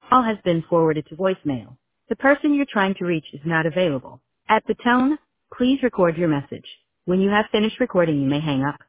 Call has been forwarded to voicemail. The person you're trying to reach is not available. At the tone, please record your message. When you have finished recording, you may hang up.